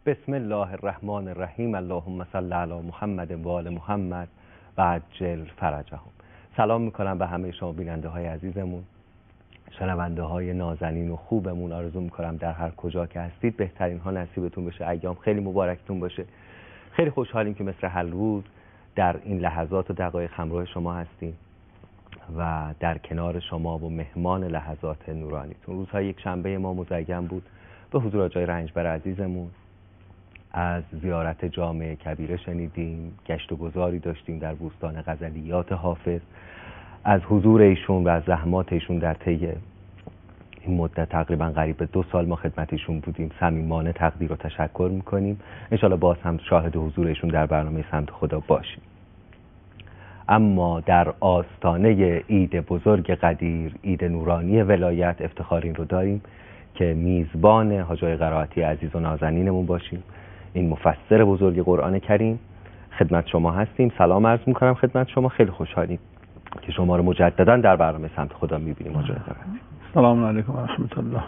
بسم الله الرحمن الرحیم. اللهم صل علی محمد و آل محمد و عجل فرجهم. سلام میکنم به همه شما بیننده های عزیزمون، شنونده های نازنین و خوبمون. آرزو میکنم در هر کجا که هستید بهترین ها نصیبتون بشه، ایام خیلی مبارکتون باشه. خیلی خوشحالیم که مثل هر روز در این لحظات و دقایق همراه شما هستیم و در کنار شما و مهمان لحظات نورانیتون. روزهای یک شنبه ما مزین بود به حضور آقای رنجبر عزیزمون. از زیارت جامع کبیره شنیدیم، گشت و گذاری داشتیم در بوستان غزلیات حافظ، از حضور ایشون و از زحمات ایشون در طی این مدت تقریبا قریب 2 سال ما خدمت ایشون بودیم. صمیمانه تقدیر و تشکر میکنیم. انشالله باز هم شاهد حضور ایشون در برنامه سمت خدا باشیم. اما در آستانه عید بزرگ قدیر، عید نورانی ولایت، افتخار این رو داریم که میزبان حاج قرائتی عزیز و نازنینمون باشیم، این مفسر بزرگ قرآن کریم. خدمت شما هستیم. سلام عرض میکنم خدمت شما. خیلی خوشحالیم که شما رو مجددا در برنامه سمت خدا میبینیم. حاج قرائتی، سلام علیکم و رحمت الله.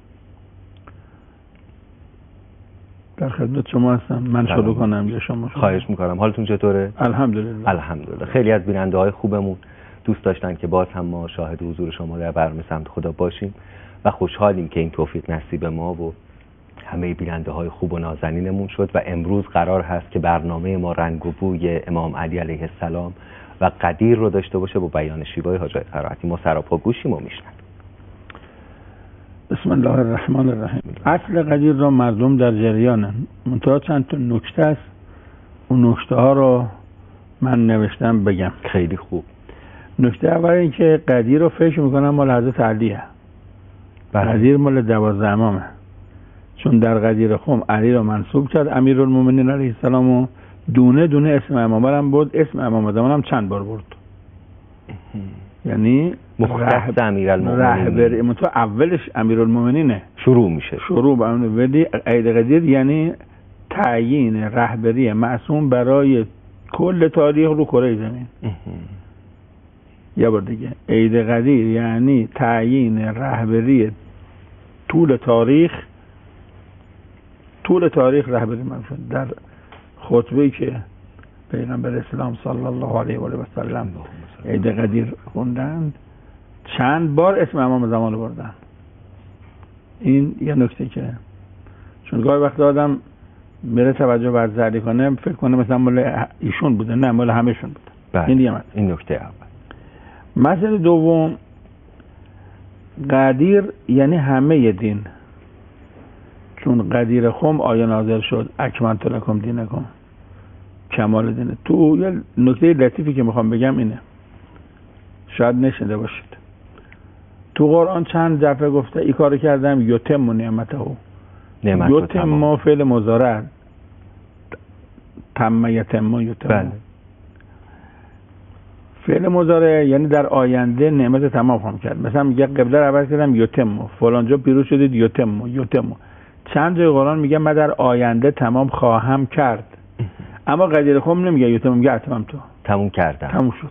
در خدمت شما هستم. من شروع کنم یا شما؟ خواهش میکنم. حالتون چطوره؟ الحمدلله. الحمدلله. خیلی از بیننده های خوبمون دوست داشتن که باز هم ما شاهد حضور شما در برنامه سمت خدا باشیم و خوشحالیم که این توفیق نصیب ما و همه بیننده های خوب و نازنینمون شد و امروز قرار هست که برنامه ما رنگ و بوی امام علی علیه السلام و قدیر رو داشته باشه با بیان شیوای حاج قرائتی. ما سراپا گوشیم و میشنویم. بسم الله الرحمن الرحیم. اصل قدیر را مردم در جریانن، منتها چند تا نکته است، اون نکته ها رو من نوشتم بگم. خیلی خوب. نکته اول این که قدیر رو فکر میکنم مال حضرت علیه. قدیر مال 12 امامه، چون در قدیر خم علی رو منصوب کرد امیرالمومنین علیه السلام و دونه دونه اسم امامه هم بود. اسم امام زمان هم چند بار برد، یعنی مختص امیرالمومنین رهبر. منتها اولش امیرالمومنینه شروع میشه. شروع به اون. ولی عید قدیر یعنی تعیین رهبری معصوم برای کل تاریخ رو کره زمین. یه بار دیگه، عید قدیر یعنی تعیین رهبری طول تاریخ رهبری منصوب. در خطبه‌ای که پیغمبر اسلام صلی الله علیه و آله و سلم عید قدیر خوندن چند بار اسم امام زمان بردن. این یه نکته که چون گاهی وقت آدم میره توجه بر زردی کنه فکر کنه مثلا مال ایشون بوده، نه مال همه‌شون بوده. این دیگه این نکته اول. مسئله دوم، قدیر یعنی همه دین، چون قدیر خم آیه نازل شد اکملت لکم دینکم، کمال دینه. تو یه نکته لطیفی که میخوام بگم اینه، شاید نشنیده باشید. تو قرآن چند دفعه گفته ای کارو کردم یتم نعمته. یتم فعل مضارع، تم یتم یتم. بله. فعل مضارع یعنی در آینده نعمت تمام خواهم کرد. مثلا میگه قبله رو عوض کردم یتم، فلان جا پیروز شدید یتم. چند جای قرآن میگه من در آینده تمام خواهم کرد. اما قدیر خم نمیگه یتم، میگه اتمام تو تموم کردم، تموم شد.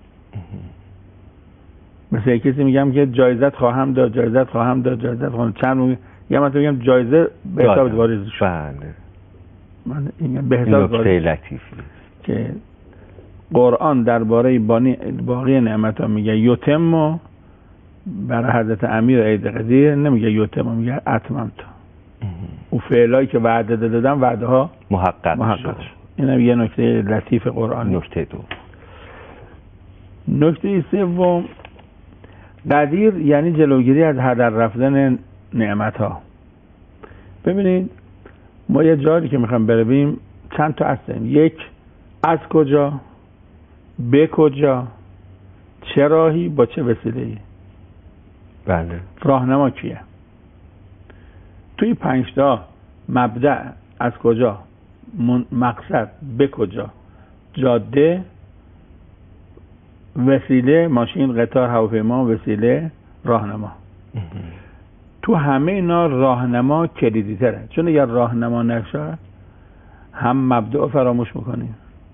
مثلا کسی میگم که جایزت خواهم داد، چند میگه یا من میگم جایزه به حساب واریز شد. بله. من این به حساب نکته لطیفی که قرآن درباره باقی نعمت‌ها میگه یتم، برای حضرت امیر عید قدیر نمیگه یتم، میگه اتمام تو. او فعلایی که وعده دادم وعده ها محقق شد. اینم یه نکته لطیف قرآن. نکته دو، نکته سوم، قدیر یعنی جلوگیری از هدر رفتن نعمت ها. ببینید ما یه جایی که میخوام برویم چند تا هستیم. یک، از کجا، به کجا، چه راهی، با چه وسیله‌ای. بله. راهنما کیه؟ توی 5 تا مبدأ، از کجا، مقصد، به کجا، جاده، وسیله، ماشین، قطار، هواپیما، وسیله، راهنما. تو همه اینا راهنما کلیدی تره، چون اگر راهنما نشه هم مبدأ فراموش میکنیم،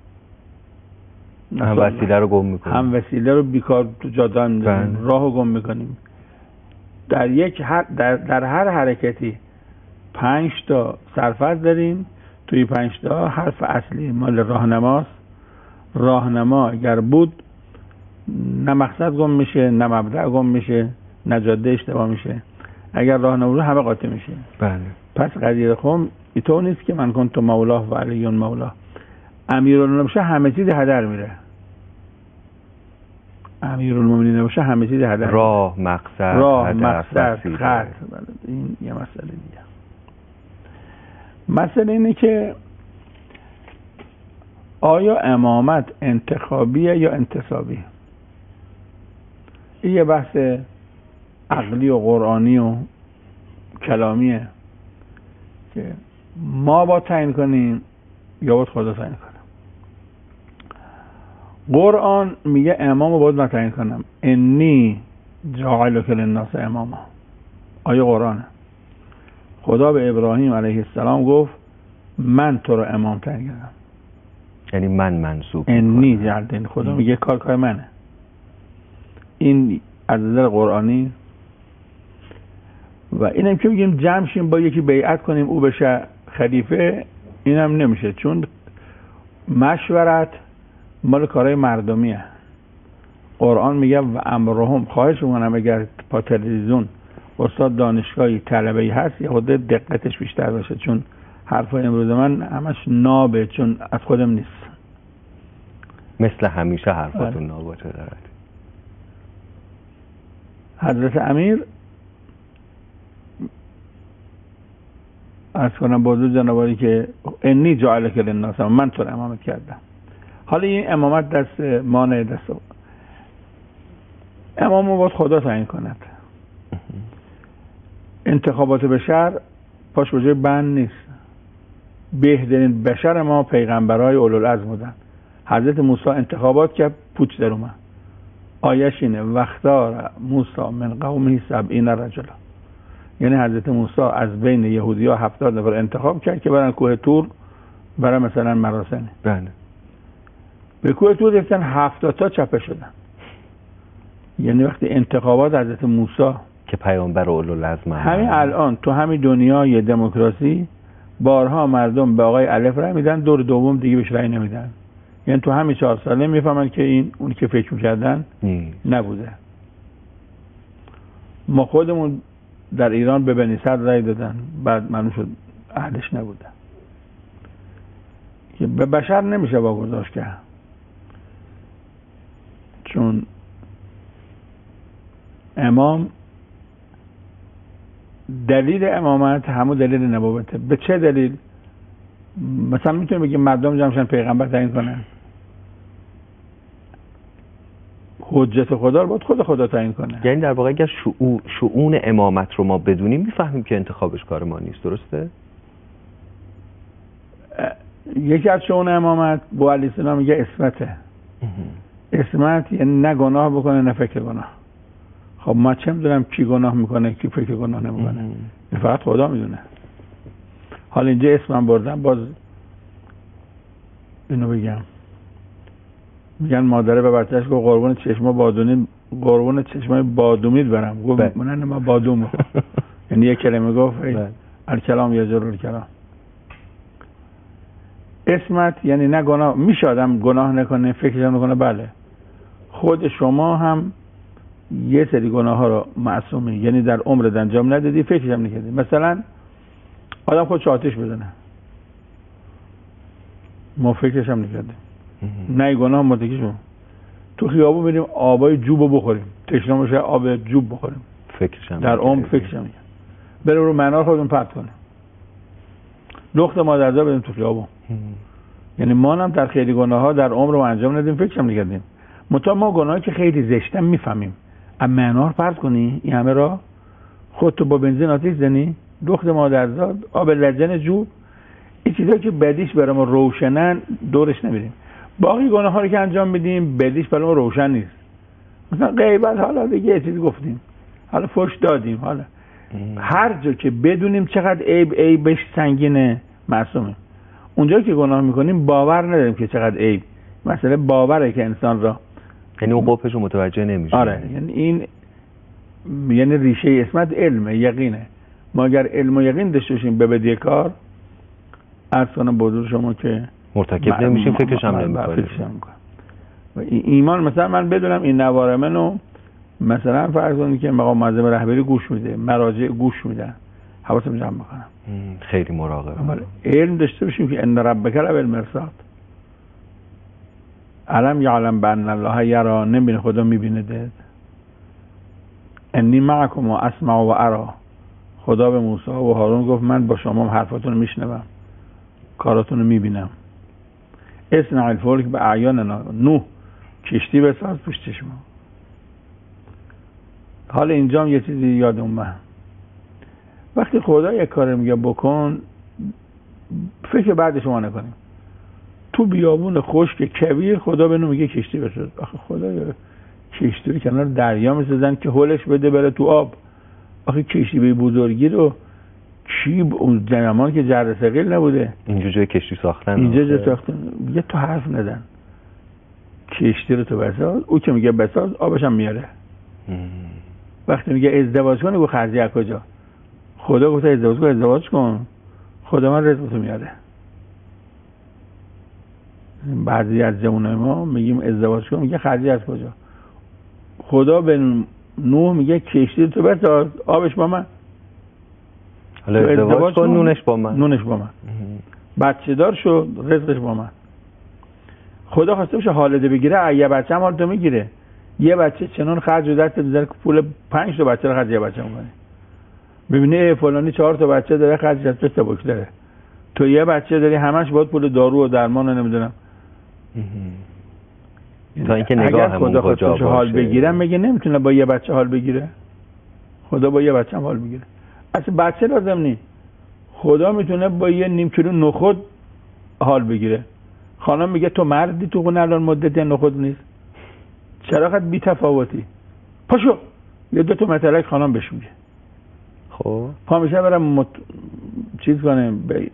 هم وسیله رو گم میکنیم، هم وسیله رو بیکار تو جاده هم راه رو گم میکنیم. در هر حرکتی 5 تا سرفصل داریم. توی 5 تا حرف اصلی مال راهنماست. راهنما اگر بود نه مقصد گم میشه، نه مبدأ گم میشه، نه جاده اشتباه میشه. اگر راهنما بود همه قاطی میشه. بله. پس قضیه خم اینطور نیست که من کنت مولاه و علیون مولاه. امیرالمومنین باشه همه چیز هدر میره. امیرالمومنین باشه همه چیز هدر. راه، مقصد، خط. این یه مسئله دیگه. مسئله اینه که آیا امامت انتخابیه یا انتصابی؟ این یه بحث عقلی و قرآنی و کلامیه که ما با تعیین کنیم یا باید خدا تعیین کنه. قرآن میگه امام رو باید من تعیین کنم. انی جاعلک للناس اماما. آیه قرآنه. خدا به ابراهیم علیه السلام گفت من تو رو امام تعیین کردم. یعنی من منصوب انی جعلتنی. خدا میگه کار منه. این از نظر قرآنی و اینم که میگیم جمع شیم با یکی بیعت کنیم او بشه خلیفه، اینم نمیشه، چون مشورت مال کارهای مردمیه. قرآن میگه و امرهم، خواهش میکنم اگر با تلویزیون استاد دانشگاهی طلبه‌ای هست یه خود دقتش بیشتر باشه، چون حرفای امروز من همش نابه، چون از خودم نیست. مثل همیشه حرفاتون ناباته دارد. حضرت امیر از کنم بازو جنابالی که انی جعلک للناس، من تو رو امامت کردم. حالا این امامت دست ما نه، دست امام رو باید خدا تعیین کند. انتخابات بشر پاش بجای بند نیست. بهترین بشر ما پیغمبرای اولوالعزم بودن. حضرت موسی انتخابات کرد، پوچ در اومد. آیش اینه وختار موسی من قومه 70 رجلا. یعنی حضرت موسی از بین یهودی‌ها 70 نفر انتخاب کرد که برن کوه طور برای مثلا مراسم. بله. به کوه طور رفتن 70 تا چپه شدن. یعنی وقتی انتخابات حضرت موسی که پیامبر اولوالعزم همین الان تو همین دنیای دموکراسی بارها مردم به آقای الف رای میدن، دور دوم دیگه بهش رای نمیدن. یعنی تو همین 4 ساله میفهمن که این اونی که فکر میکردن نبوده. ما خودمون در ایران به بنی صدر رای دادن، بعد معلوم شد اهلش نبوده. که به بشر نمیشه واگذاشت کرد، چون امام دلیل امامت همون دلیل نبوته. به چه دلیل؟ مثلا میتونیم بگیم مردم جمعشن پیغمبر تعیین کنن. حجت خدا رو باید خود خدا تعیین کنه. یعنی در واقع اگر شؤون امامت رو ما بدونیم میفهمیم که انتخابش کار ما نیست. درسته؟ یکی از شؤون امامت با علیه السلام میگه اسمته. اسمت یعنی نه گناه بکنه نه فکر گناه. خب ما چه میدونم کی گناه میکنه کی فکر گناه نمیکنه؟ این فقط خدا میدونه. حالا اینجا اسمم بردم، باز اینو بگم. میگن مادره به بچه‌ش گفت قربون چشما بادونی، قربون چشمای بادومیت برم. گفت من ما بادوم. یعنی یک کلمه گفت الکلام یجر الکلام. اسمت یعنی نه گناه، میشه آدم گناه نکنه فکرش نکنه. بله، خود شما هم یه سری گناه ها رو معصومی، یعنی در عمرت انجام ندادی، فکرش هم نکردی. مثلا آدم خودش آتش بزنه، ما فکرش هم نکردیم. نه گناه متکیشون. تو خیابون میریم آبای جوب بخوریم، تشنه باشه آب جوب بخوریم، فکرش هم در عمر فکرش هم نکردیم. بریم رو منار خودمون پرت کنیم، لخت مادرزا بدیم تو خیابون. یعنی ما هم در خیلی گناه ها در عمر رو انجام ندیم، فکرش هم نکردیم. مطمئن ما گناهی که خیلی زشتن میفهمیم. اما منار پرت کنی این همه را، خودتو با بنزین آتیش زنی، لخت مادرزاد، آب لجن جوب، این چیزایی که بدیش برای ما روشنن دورش نمیریم. باقی گناه ها رو که انجام میدیم بدیش برای ما روشن نیست. مثلا غیبت، حالا دیگه یه چیزی گفتیم، حالا فحش دادیم، حالا هر جا که بدونیم چقدر عیبش سنگینه معصومه. اونجا که گناه میکنیم باور نداریم که چقدر عیب. مثلا باوره که انسان را، یعنی اون قبحش رو متوجه نمیشه. آره، یعنی این یعنی ریشه اسمت علمه، یقینه. ما اگر علم و یقین داشته باشیم به بدی کار، عرض کنم به حضور شما که مرتکب نمیشیم، فکرش هم نمی‌کنیم. و ایمان مثلا من بدونم این نوار منو مثلا فرض کنید که مقام معظم رهبری گوش میده، مراجع گوش میدن، حواسم جمع بکنم، خیلی مراقبه. علم داشته باشیم که ان ربک لبالمرصاد، علم یعلم بان الله یرا، نمیبینه خدا میبینه ده. انی معکم و اسمع و ارا، خدا به موسی و هارون گفت من با شما حرفاتون رو میشنوم، کاراتون رو میبینم. اصنع الفلک به اعیاننا، نوح کشتی بساز پشت چشم. حالا اینجا یه چیزی یادم اومد، وقتی خدا یک کار میگه بکن، فکر بعد شما نکنیم. تو بیابون خشک کویر خدا بهنو میگه کشتی بساز. آخه خدا کشتی رو کنار دریا میسازن که هولش بده بره تو آب. آخه کشتی به بزرگی رو کی اون زمان که جره ثقیل نبوده اینجا جای کشتی ساختن، اینجا جای ساختن. یه تو حرف ندن، کشتی رو تو بساز. او که میگه بساز آبش هم میاره. وقتی میگه ازدواج کنی گو خرجی از کجا؟ خدا گفته ازدواج کن، ازدواج کن، خدا من رزقتو میاره. بعضی از جوانای ما میگیم ازدواج کن، میگه خرجی از کجا؟ خدا به نوح میگه کشتی تو بساز، آبش با من. حالا ازدواج کن، نونش با من. نونش با من. بچه دار شد، رزقش با من. خدا خواسته باشه حالده بگیره، یه بچه هم حالتو میگیره. یه بچه چنان خرج و دست بذاره که پول 5 تا بچه رو خرج یه بچه میکنه. ببینه فلانی 4 تا بچه داره، خرجش از 3 تا بک داره. تو یه بچه داری، همش باید پول دارو و درمان و نمیدونم. تا اینکه نگاهمون کجا باشه. حال بگیرم میگه نمیتونه با یه بچه حال بگیره. خدا با یه بچه هم حال میگیره. اصلا بچه لازم نیست. خدا میتونه با یه نیم کیلو نخود حال بگیره. خانم میگه تو مردی تو خونه الان مدت نخود نیست. چرا قد بی تفاوتی؟ پاشو یه 2 تا متلک خانم بهش میگه. خب پا میشه برم چیز کنه به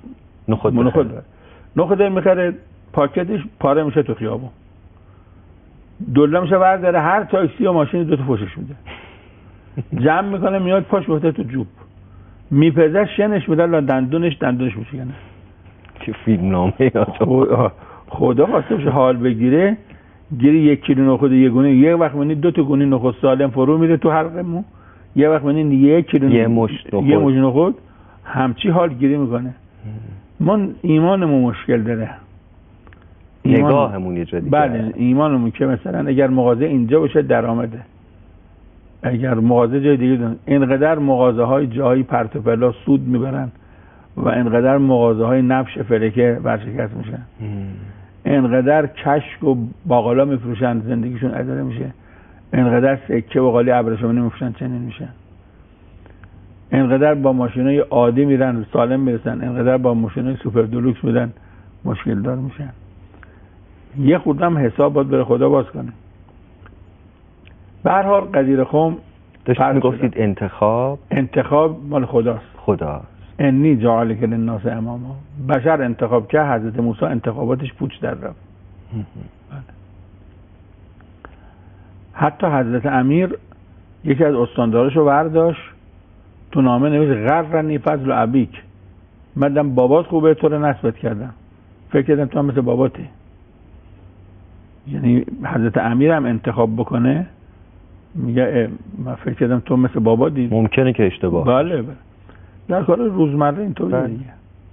نخود میخره، پاکتش پاره میشه تو خیابون. دلله میشه برداره، هر تاکسی و ماشین 2 تا فوشش میده. جمع میکنه میاد پاش بوده تو جوب، میپزه شنش میده دندونش میشکنه. که فیلم نامه خدا خواسته باشه حال بگیره، گیری 1 کیلو نخود یه گونه، یه وقت منی 2 تا گونه نخود سالم فرو میره تو حلقمون، یه وقت منی 1 کیلو یه مش نخود همچی حال گیری میکنه. من ایمانمون مشکل داره، نگاهمون یه جا دیگه. بله ایمانمون که مثلا اگر مغازه اینجا باشه درآمده، اگر مغازه جای دیگه دارن، اینقدر مغازه های جایی پرت و پلا سود میبرن و اینقدر مغازه های نفش فلکه ورشکست میشن، اینقدر کشک و باقالا میفروشن زندگیشون اداره میشه، اینقدر سکه و قالی ابریشمی میفروشن چنین میشن، اینقدر با ماشینای عادی میرن سالم میرسن، اینقدر با ماشینای سوپر دلوکس میرن مشکل دار میشن. یه خودم حساب باید بره خدا باز کنه. به هر حال قدیر خم داشتید میگفتید انتخاب مال خداست. انی جعلک للناس اماما. بشر انتخاب که حضرت موسی انتخاباتش پوچ در رفت. حتی حضرت امیر یکی از استانداراشو برداشت تو نامه نوشت غرنی فضل ابیک، مدام بابات خوبه تو رو نسبت کردم، فکر کردم تو هم مثل باباتی. یعنی حضرت امیر هم انتخاب بکنه میگه من فکر کردم تو مثل باباتی. ممکنه که اشتباه. بله در کار روزمره اینطوریه دیگه.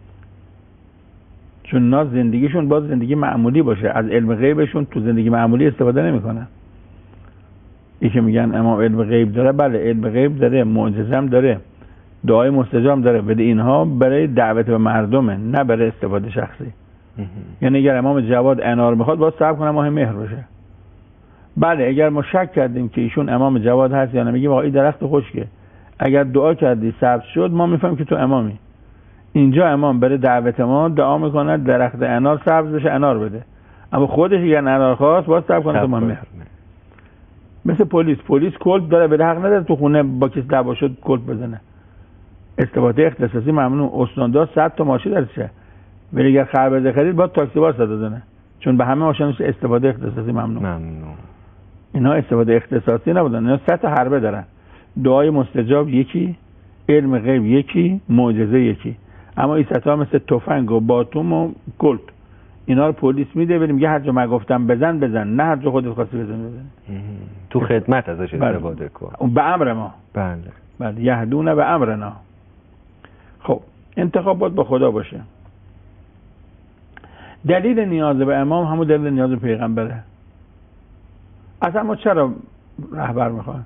چون اینا زندگیشون باید زندگی معمولی باشه، از علم غیبشون تو زندگی معمولی استفاده نمیکنن. این که میگن امام علم غیب داره، بله علم غیب داره، معجزه هم داره، دعای مستجاب داره، ولی اینها برای دعوت به مردمه نه برای استفاده شخصی. یعنی اگر امام جواد انار میخواد باید صبر کنه ماه مهر باشه. بله اگر ما شک کردیم که ایشون امام جواد هست یا نه، میگیم آقا این درخت خشکه، اگر دعا کردی سبز شد ما میفهمیم که تو امامی. اینجا امام برای دعوت ما دعا میکنه درخت انار سبز بشه انار بده، اما خودش اگر انار خواست باید صبر کنه تو ماه مهر. مثل پلیس کلت داره، بده حق نداره تو خونه با کسی دعوا شد کلت بزنه. استفاده اختصاصی ممنوع. استاندار 100 تا ماشین درشه، ولی اگر خربزه خرید باید تاکسی بار صدا بزنه، چون به همه ماشینش استفاده اختصاصی ممنوع. اینا استفاده اختصاصی نبودن، اینا 100 تا حربه دارن. دعای مستجاب یکی، علم غیب یکی، معجزه یکی. اما این ستا مثل تفنگ و باتوم و کلت، اینا رو پلیس میده، بریم یه هر جا من گفتم بزن، نه هر جا خودت خواستی بزن. تو خدمت ازش استفاده کن. به امر ما. بله. یهدون به امرنا. خب انتخاب باید با خدا باشه. دلیل نیاز به امام همون دلیل نیاز به پیغمبره. اصلا ما چرا رهبر میخوایم؟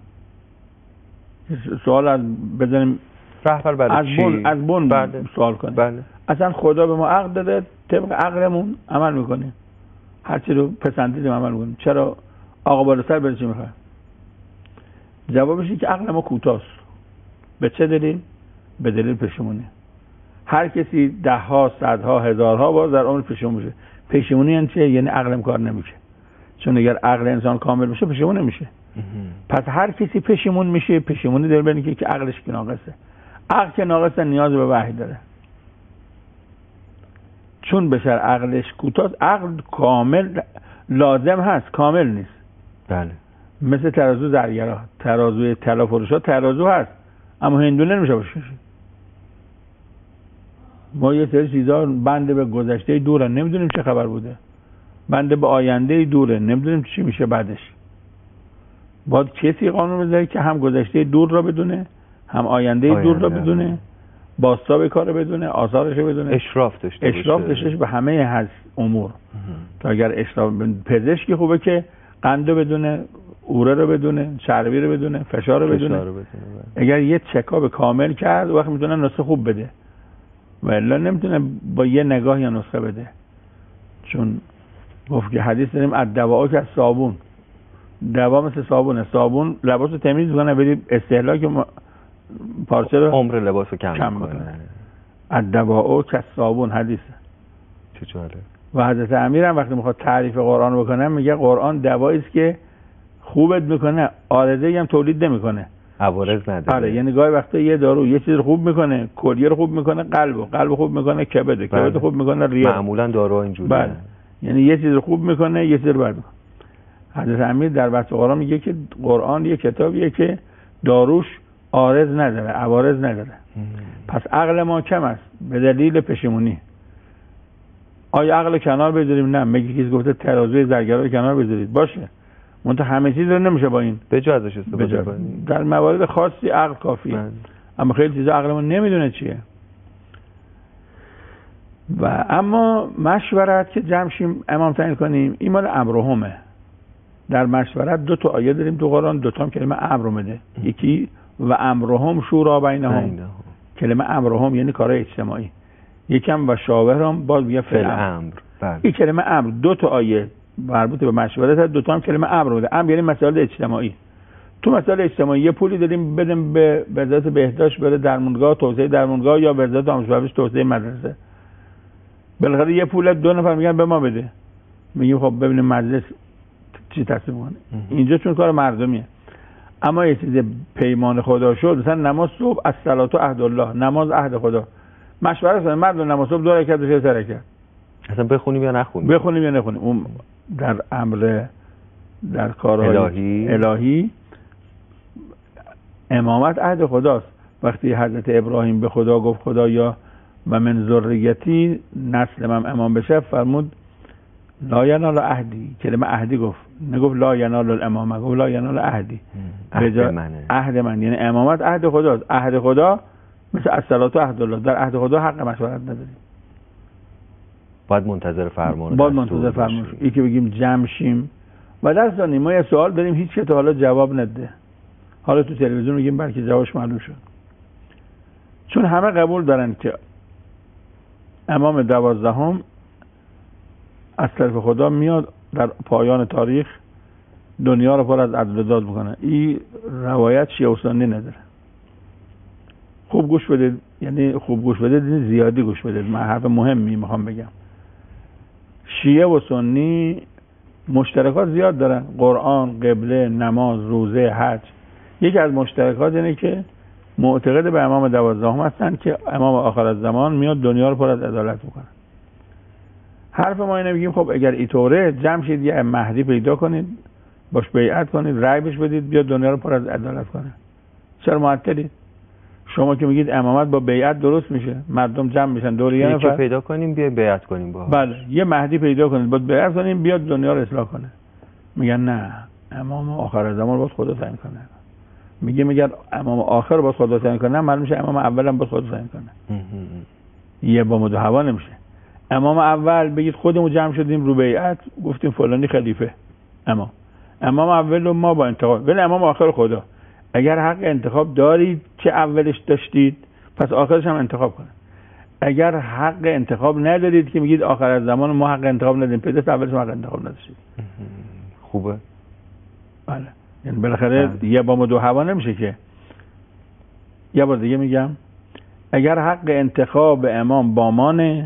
سوال از بزنیم رهبر برای چی؟ از بن بله. سوال کنیم. بله. اصلا خدا به ما عقل داده، طبق عقلمون عمل میکنیم، هرچی رو پسندیدیم عمل میکنیم. چرا آقا بالا سر برای چی میخوایم؟ جوابش اینه که عقل ما کوتاست. به چه دلیل؟ به دلیل پشیمونی. هر کسی دهها، صدها، هزارها بار در عمر پشیمون میشه. پشیمونی یعنی چه؟ یعنی عقلم کار نمیشه. چون اگر عقل انسان کامل بشه پشیمون نمیشه. پس هر کسی پشیمون میشه، پشیمونی داره ببینه که عقلش که ناقصه. عقل که ناقصه نیاز به وحی داره. چون بشر عقلش کوتاست، عقل کامل لازم هست، کامل نیست. بله. مثل ترازو زرگرا، ترازوی طلا فروشا ترازو هست اما هندونه نمیشه باشه. ما یه سری چیزا بنده به گذشته دوره نمیدونیم چه خبر بوده، بنده به آینده دوره نمیدونیم چی میشه بعدش. باید کسی قانون بذاره که هم گذشته دور را بدونه، هم آینده دور را بدونه، بازتاب کار رو بدونه، آثارش رو بدونه، اشراف داشته به همه هست امور. تا اگر اشراف پزشکی خوبه که قندو بدونه، اوره رو بدونه، چربی رو بدونه، فشار رو بدونه. اگر یه چکاپ کامل کرد وقت میتونه نسخه خوب بده، ولی نمیتونه با یه نگاه یا نسخه بده. چون گفت که حدیث داریم الدواء که صابون، دوا مثل صابونه، صابون لباسو تمیز میکنه ولی استهلاک پارچه رو عمر لباسو کم میکنه. الدواء که صابون حدیثه. چه جالب. و حضرت امیر هم وقتی میخواد تعریف قرآن بکنه میگه قرآن دوایی است که خوبت میکنه، عارضه‌ای هم تولید نمیکنه، عوارض نداره. آره، یعنی گاهی وقتا یه دارو یه چیز رو خوب میکنه، کلیه رو خوب میکنه، قلب خوب میکنه، کبد خوب میکنه، ریه. معمولا داروها اینجوریه. بله. یعنی یه چیز رو خوب میکنه، یه چیز رو بد میکنه. حضرت امیر در بحث قرآن میگه که قرآن یه کتابیه که داروش عارض نداره، عوارض نداره. پس عقل ما کم است به دلیل پشیمونی. آیا عقل کنار بذاریم؟ نه. میگه کسی گفته ترازوی زرگرا رو کنار بذارید، باشه، منتها همه چیز رو نمیشه با این به جا ازش استفاده کنیم. در موارد خاصی عقل کافیه. اما خیلی چیزا عقل ما نمیدونه چیه. و اما مشورت که جمع شیم امام تعیین کنیم این مال امرهمه. در مشورت 2 تا آیه داریم تو قرآن، 2 تا هم کلمه امر اومده. یکی و امرهم شورا بینهم، کلمه امرهم یعنی کارهای اجتماعی. یکم و شاورهم باز میگه فعل امر. این کلمه امر 2 تا آیه مربوط به مشورت هست، 2 تا هم کلمه امر اومده. امر یعنی مسائل اجتماعی. تو مسائل اجتماعی یه پولی داریم بدیم به وزارت بهداشت بره درمونگاه، توسعه درمونگاه، یا وزارت آموزش و پرورش توسعه مدرسه. بالاخره یه پول 2 نفر میگن به ما بده، میگیم خب ببینیم مجلس چی تصمیم میکنه. اینجا چون کار مردمیه. اما یه چیز پیمان خدا شد، مثلا نماز صبح الصلاه عهد الله، نماز عهد خدا. مشورت کنیم مردم نماز صبح 2 رکعت بشه 3 رکعت. اصلا بخونیم یا نخونیم؟ بخونیم یا نخونیم. اون در امر در کارهای الهی امامت عهد خداست. وقتی حضرت ابراهیم به خدا گفت خدایا و من ذریتی نسل من امام بشه، فرمود لا ینال عهدی. کلمه عهدی گفت، نگفت لا ینال الامامه، گفت لا ینال عهدی. عهد من یعنی امامت عهد خداست. عهد خدا مثل الصلاه عهد الله، در عهد خدا حق مشورت نداریم. باید منتظر فرمان. این که بگیم جمع شیم و دست دانیم. ما یه سوال داریم هیچ که تا حالا جواب نده، حالا تو تلویزیون میگیم بلکه جوابش معلوم شد. چون همه قبول دارن که امام 12 از طرف خدا میاد در پایان تاریخ دنیا رو پر از عدل و داد میکنه. این روایت شیعه و سنی نداره. خوب گوش بدید، یعنی خوب گوش بدید یعنی زیادی گوش بدید. من حرف مهمی میخوام بگم. شیعه و سنی مشترکات زیاد دارن، قرآن، قبله، نماز، روزه، حج. یکی از مشترکات اینه که معتقد به امام 12 هستن که امام آخر الزمان میاد دنیا رو پر از عدالت میکنه. حرف ما اینه میگیم خب اگر اینطوره جمع شید یه مهدی پیدا کنید، باش بیعت کنید، رأی بهش بدید، بیاد دنیا رو پر از عدالت کنه. چرا معطلید؟ شما که میگید امامت با بیعت درست میشه، مردم جمع میشن دور یه نفر پیدا کنیم بیایم بیعت کنیم با. بله، یه مهدی پیدا کنید باید بیعت کنیم بیاد دنیا رو اصلاح کنه. میگن نه، امام آخر زمان باید خدا تعیین کنه. میگه امام آخر باید خدا تعیین کنه، معلوم میشه امام اول هم باید خدا تعیین کنه. یه با مد و هوا نمیشه. امام اول بگید خودمون جمع شدیم رو بیعت گفتیم فلانی خلیفه، امام اول رو ما با انتخاب، ولی امام آخر خدا. اگر حق انتخاب دارید که اولش داشتید پس آخرش هم انتخاب کنه. اگر حق انتخاب ندارید که میگید آخر از زمان ما حق انتخاب نداریم، پس اولش حق انتخاب نداشتید. خوبه. بله، یعنی بالاخره یه با مد و هوا نمیشه که. یه بار دیگه میگم، اگر حق انتخاب امام با مانه،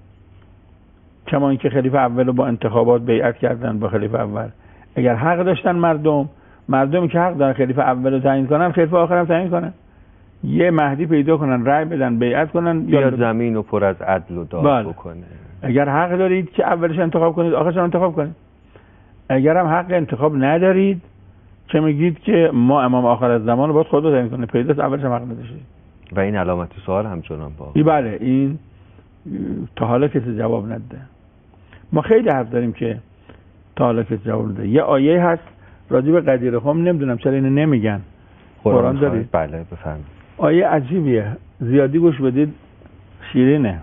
کما اینکه خلیفه اول رو با انتخابات بیعت کردن با خلیفه اول، اگر حق داشتن مردمی که حق دارن خلیفه اول رو تعیین کنن، خلیفه آخر هم تعیین کنن، یه مهدی پیدا کنن، رأی بدن، بیعت کنن، یا زمین رو پر از عدل و داد بکنه. اگر حق دارید که اولش انتخاب کنید آخرش انتخاب کنید. اگر هم حق انتخاب ندارید که میگید که ما امام آخر از زمان رو باید خدا تعیین کنه، پیداست اولش هم حق نداشتید. و این علامت سوال همچنان باقی. بله، این تا حالا کسی جواب نده. ما خیلی حرف داریم که تا حالا کسی جواب نده. یه آیه هست راجع به قدیر خم، نمیدونم چرا اینو نمیگن. قرآن دارید؟ بله بفرمایید. آیه عجیبیه، زیادی گوش بدید، شیرینه.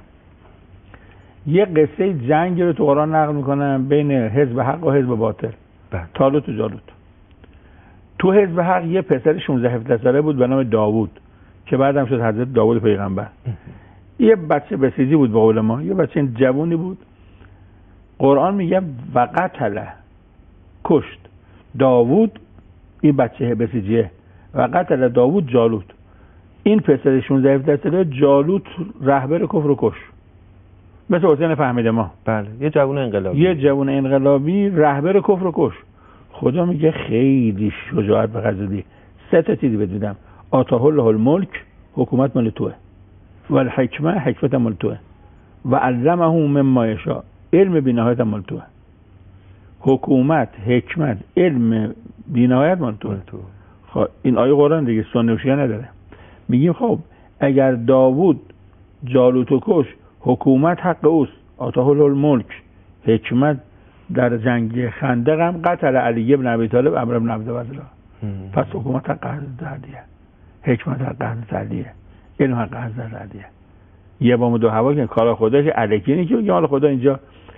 یه قصه جنگ رو تو قرآن نقل میکنن بین حزب حق و حزب باطل، طالوت و جالوت. تو حزب حق یه پسر 16-17 ساله بود به نام داوود که بعدم شد حضرت داوود پیغمبر. یه بچه بسیجی بود با قول ما، یه بچه جوونی بود. قرآن میگه و قتله، کشت داوود این بچه بسیجیه، و قتل داوود جالوت. این پسر 16-17 ساله جالوت رهبر کفر رو کش، مثل حسین فهمیده ما. بله، یه جوون انقلابی رهبر کفر رو کش. خدا میگه خیلی شجاعت به غزدی. 3 تا چیزی بهت میدم: آتاه الله الملک، حکومت مال توه، و الحکمه، حکمت مال توه، و علمه مما یشاء، علم بی‌نهایت مال توه. حکومت، حکمت، علم بی‌نهایت مال توه. خب این آیه قرآن دیگه سنوشیه نداره. میگیم خب اگر داوود جالوتو کش، حکومت حق اوست، آتاه الله الملک، حکمت در جنگ خندق هم قتل علی ابن ابی طالب عمرو بن عبد العزیز، پس حکومت حق حضرت علیه، حکمت حق حضرت علیه، علم حق حضرت علیه. یه با مد و هوا که کار خودش الکی نیست که بگیم حالا خدا اینجا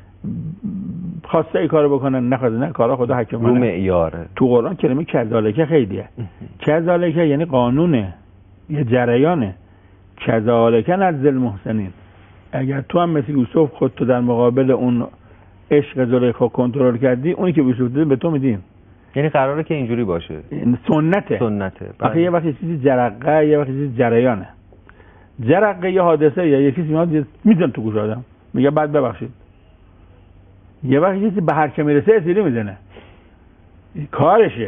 خواسته ای کارو بکنن، نخواسته نه، کار خدا حکمانه، رو معیاره. تو قرآن کلمه کذالک خیلیه. کذالک یعنی قانونه، یه جریانه. کذالک نجزی المحسنین. اگر تو هم مثل یوسف خودتو در مقابل اون عشق زلیخا کنترل کردی، اونی که یوسف داده به تو میدیم. یعنی قراره که اینجوری باشه. سنته. بله. یه وقتی چیزی جرقه، یه وقتی چیزی جریانه. جرقه یه حادثه، یا یکی میاد میزنه تو گوش آدم، میگه بعد ببخشید. یه وقتی چیزی به هر که میرسه اسیری میزنه، کارشه.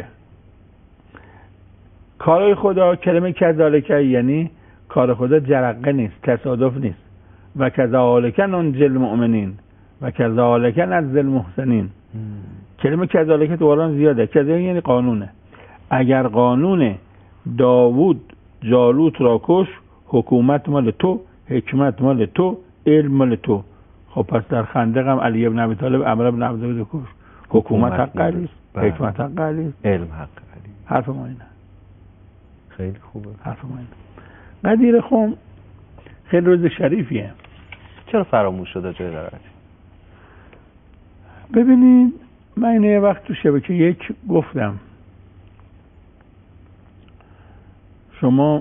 کارای خدا، کلمه کذالک یعنی کار خدا جرقه نیست، تصادف نیست. و کذالک ننجی المؤمنین و کذالک نجزی المحسنین. کلمه کذالک تو قرآن زیاده. کذالک یعنی قانونه. اگر قانون داوود جالوت را کش، حکومت مال تو، حکمت مال تو، علم مال تو. خب پس در خندق هم علی ابن ابی طالب عمرو بن عبد العزیز کش. حکومت حق علی، حکمت حق علی، علم حق علی. حرف ما اینه. خیلی خوبه. حرف ما اینه. قدیر خم خیلی روز شریفیه. چرا فراموش شده جای دارد؟ ببینید من اینه یه وقت تو شبکه 1 گفتم، شما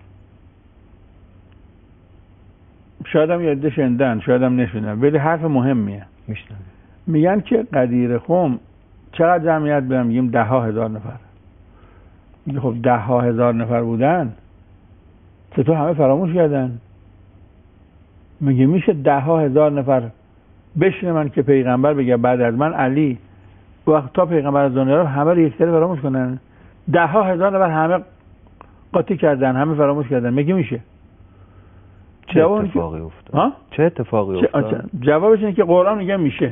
شاید هم یاده شنیدن، شاید هم نشنیدن، ولی حرف مهمیه. میگن که قدیر خم چقدر جمعیت بودن؟ میگیم 10,000 نفر. میگه خب 10,000 نفر بودن، چطور همه فراموش کردن؟ میگه میشه 10,000 نفر بشینه من که پیغمبر بگه بعد از من علی، وقت تا پیغمبر از دنیا رو همه رو یکسره فراموش کنن؟ 10,000 نفر همه قاطی کردن، همه فراموش کردن، میگه میشه؟ چه اتفاقی افتاد؟ چه اتفاقی افتاد؟ جوابش اینه که قرآن میگه میشه.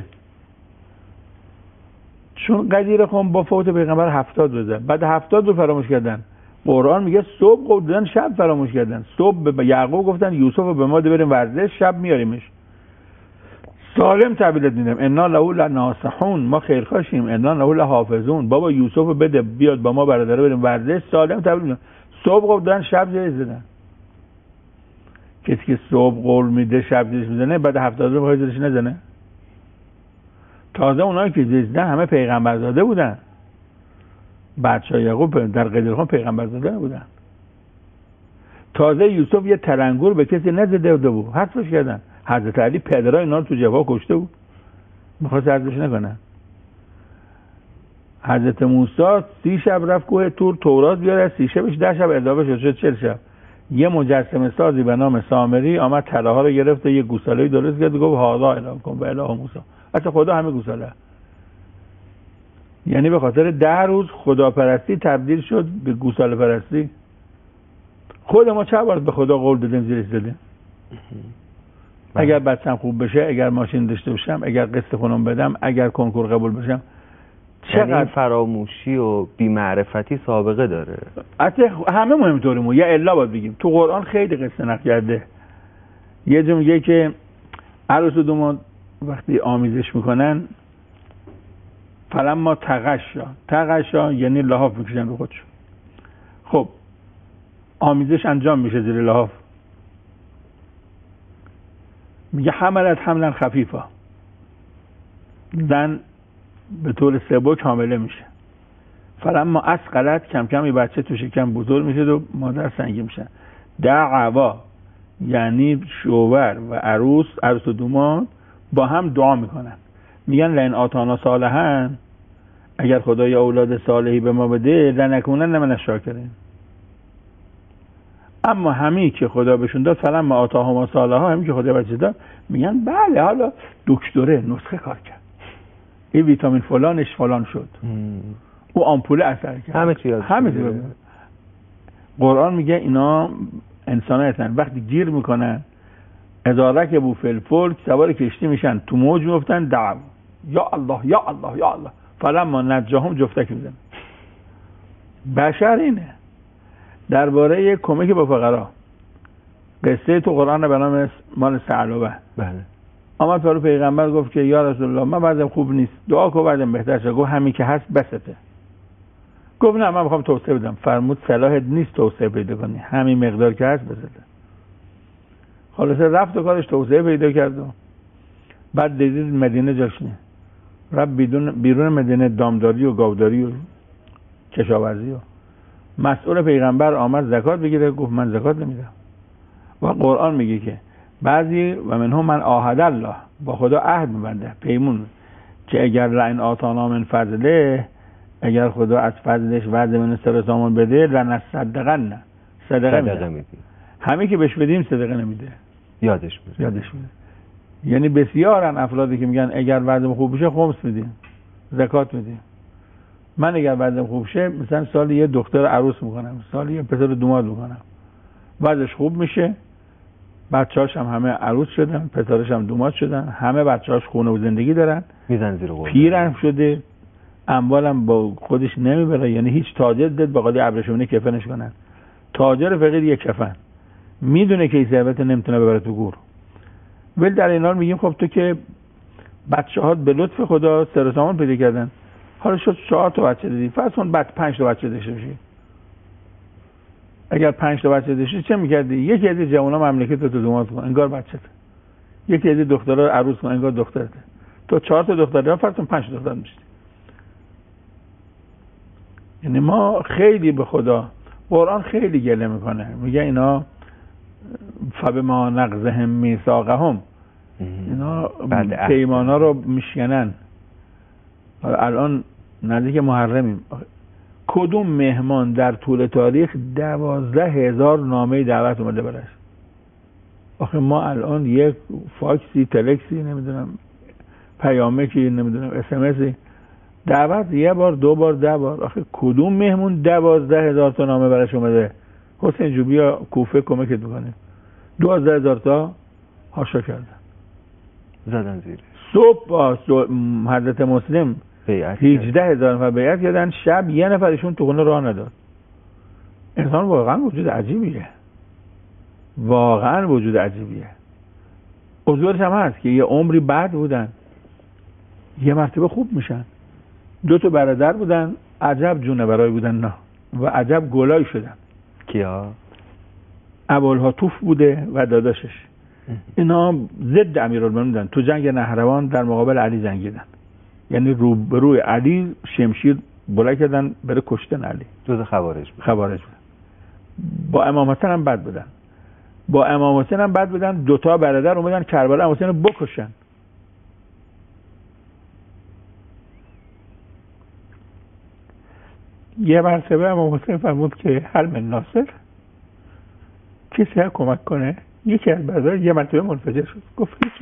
چون قدیر خم با فوت پیغمبر 70 روزه، بعد 70 رو فراموش کردن، قرآن میگه صبح قبل شب فراموش کردن. صبح به یعقوب گفتن یوسف رو به ما ده بریم ورزش، شب میاریمش. سالم تحویلت میدم انا له لناصحون، ما خیرخواهیم، انا له لحافظون، بابا یوسف رو بده بیاد با ما برادر بریم ورزش، سالم تحویل میدم. صبح قول دادن شب جایز دادن. کسی که صبح قول میده شب جایز میزنه بعد 70 رو بخواد زیرش نزنه. تازه اونایی که زیدن همه پیغمبرزاده بودن. بچه‌های یعقوب در قدرخان پیغمبرزاده بودن. تازه یوسف یه تلنگر به کسی نزده بود، حذفش کردن. حضرت علی پدرای اینا رو تو جبهه کشته بود، می‌خواست حذفش نکنه. حضرت موسی 30 شب رفت کوه طور تورات بیاره، 30 شبش 10 شب اضافه شد 40 شب. یه مجسمه سازی به نام سامری آمد طلاها رو گرفت، یه گوساله درست کرد، گفت هذا الهکم و اله موسی. اصلا خدا همه گوساله. یعنی به خاطر 10 روز خداپرستی تبدیل شد به گوساله پرستی. خود ما چه بار به خدا قول دادیم زیرش دادیم؟ اگر بچه‌م خوب بشه، اگر ماشین داشته باشم، اگر قسط خونم بدم، اگر کنکور قبول بشم، چقدر فراموشی و بی‌معرفتی سابقه داره. حتی همه مهمطوریمون یا الا باید بگیم. تو قرآن خیلی قصه نقل کرده. یه جا میگه که عروس و دومان وقتی آمیزش میکنن فلما تغشا یعنی لحاف میکشن رو خودشون. خب آمیزش انجام میشه زیر لحاف. میگه حملت حملا خفیفا، زن به طور سبک حامله میشه. فلما اسقلت کم کم یه بچه تو شکم بزرگ میشه و مادر سنگین میشه. دعوا یعنی شوهر و عروس و دومان با هم دعا میکنن، میگن لئن آتانا صالحا، اگر خدای اولاد صالحی به ما بده لنکونن من الشاکرین. اما همین که خدا بهشون داد فلما آتاهما صالحا، همین که خدا بچه داد، میگن بله حالا دکتره نسخه کار کرد، این ویتامین فلانش فلان شد، او آمپول اثر کرد، همه چی قرآن میگه اینا انسان هستن وقتی گیر میکنن ادارک بو فلفل سوار کشتی میشن، تو موج میفتن دعو یا الله یا الله یا الله، فلما نجاهم جفتک میزن. بشر اینه. درباره کمک به فقرا قصه تو قرآن به نام مال ثعلبه. بله. آمد فرو پیغمبر گفت که یا رسول الله من وضعم خوب نیست، دعا کن وضعم بهتر شه. گفت همین که هست بسته. گفت نه من میخوام توسعه بدم. فرمود صلاحت نیست توسعه پیدا کنی، همین مقدار که هست بسته. خلاصه رفت و کارش توسعه پیدا کرد و بعد دید مدینه جاش نیست. رفت بیرون مدینه دامداری و گاوداری و کشاورزی و مسئول پیغمبر آمد زکات بگیره، گفت من زکات نمیدم. و قرآن میگه که بعضی و منهم من عاهد الله، با خدا عهد میبنده، پیمون، که اگر لئن آتانا من فضله، اگر خدا از فضلش وعده من سرسامون بده لنصدقن، صدقه میده. همه که بهش بدیم صدقه نمیده، یادش میده. یعنی بسیارن افرادی که میگن اگر وضعم خوب بشه خمس میدیم، زکات میدیم. من اگر وضعم خوب شه مثلا سالی یه دختر عروس میکنم، سالی یه پسر دوماد میکنم، وضعش خوب میشه، بچه‌هاش هم همه عروس شدن، پسرش هم دوماد شدن، همه بچه‌هاش خونه و زندگی دارن، میزن زیر قرآن، پیرم شده، اموالم با خودش نمیبره، یعنی هیچ تاجر داد بقالی ابرشونه کفنش کنن. تاجر فقط یه کفن میدونه که این ثروت نمیتونه ببره تو گور. ولی در این حال میگیم خب تو که بچه‌ها به لطف خدا سر و سامان پیدا کردن، حالا شد 4 تا بچه دادی، فرض کن بعد 5 تا بچه داشته باشی. اگر 5 تا بچه داشتی چه می‌کردی؟ یکی از جوونا مملکت رو دومات کن انگار بچه‌ت، یکی از دخترا عروس کن انگار دخترت. تو 4 تا دختر داری، فرض کن 5 تا دختر می‌شی. یعنی ما خیلی به خدا، قرآن خیلی گله میکنه، میگه اینا فبما نقضهم میثاقهم، اینا پیمانا رو میشکنن. الان نزدیک محرمیم، کدوم مهمان در طول تاریخ 12,000 نامه دعوت اومده برش؟ آخه ما الان یک فاکسی، تلکسی، نمیدونم پیامکی، نمیدونم اسمسی، دعوت یه بار، 2 بار، 10 بار. آخه کدوم مهمون 12,000 تا نامه برش اومده؟ حسین جو بیا کوفه کمکت میکنه. 12,000 تا هاشا کردن، زدن زیر. صبح حضرت مسلم 18,000 نفر بیعت کردن، شب یه نفرشون تو خونه راه نداد. انسان واقعا وجود عجیبیه، واقعا وجود عجیبیه. عذرش هم هست که یه عمری بد بودن، یه مرتبه خوب میشن. 2 تا برادر بودن، عجب جونورایی بودن نه و عجب گلای شدن. کیا؟ ابوالهاتوف بوده و داداشش. اینا ضد امیرالمومنین بودن، تو جنگ نهروان در مقابل علی جنگیدن، یعنی روبروی علی شمشیر بلند کردن بره کشتن علی. جز خوارج بودن. با امام حسین هم بد بودن. 2 تا برادر اومدن کربلا امام حسین رو بکشن. یه مرتبه امام حسین فرمود که هل من ناصر، کسی ها کمک کنه. یکی از برادر یه مرتبه منفجر شد، گفت هیچ